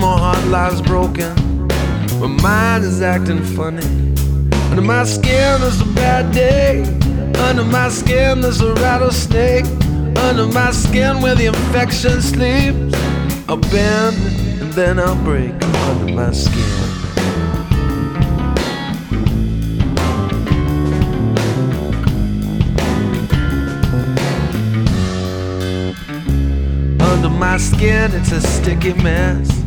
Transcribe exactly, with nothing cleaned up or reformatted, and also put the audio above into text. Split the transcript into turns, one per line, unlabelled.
my heart lies broken. My mind is acting funny. Under my skin there's a bad day. Under my skin there's a rattlesnake. Under my skin where the infection sleeps. I'll bend and then I'll break under my skin. Under my skin it's a sticky mess.